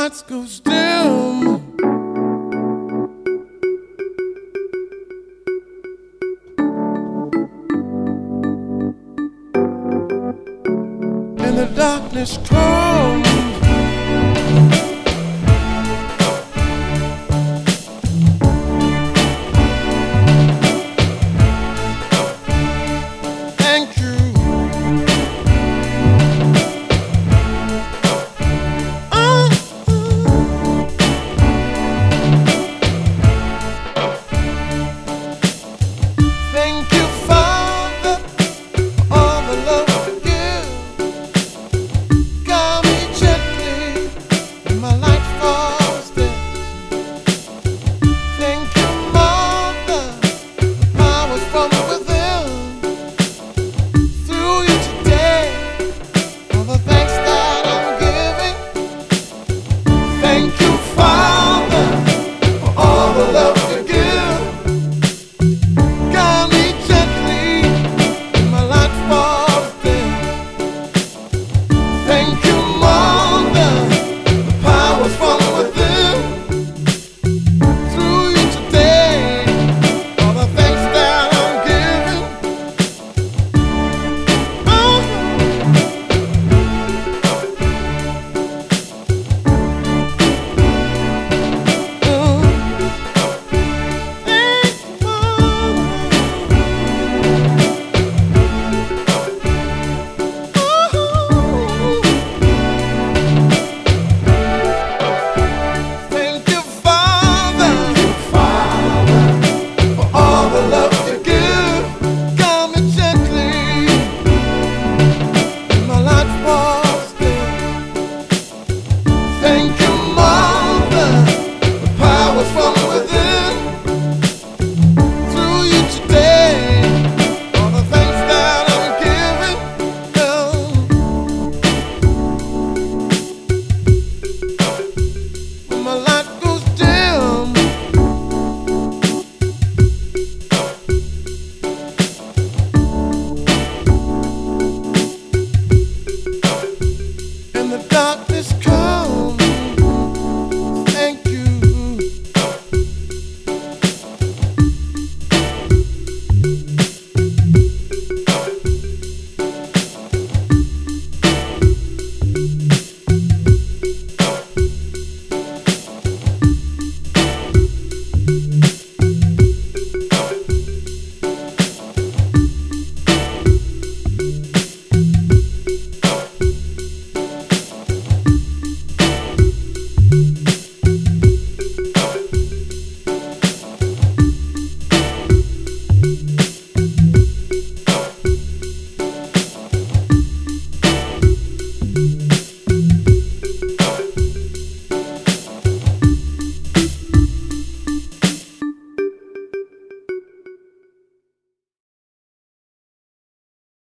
lights go dim, and the darkness comes, thank you. Thank you, Father, for all the love you give. Guide me gently when my light falls dim. Thank you, Mother, the powers from within. Through you today, all the thanks that I'm giving. Thank you, Father, for all the love you give. Guide me gently when my light falls dim. Thank you, Mother, the powers from within. Through you today, all the thanks that I'm giving. Oh. Thank you, Father, for all the love you give. Guide me gently when my light falls dim. Thank you, Mother, the powers from within. Through you today, all the thanks that I'm giving. When my light goes dim, and the darkness comes, thank you.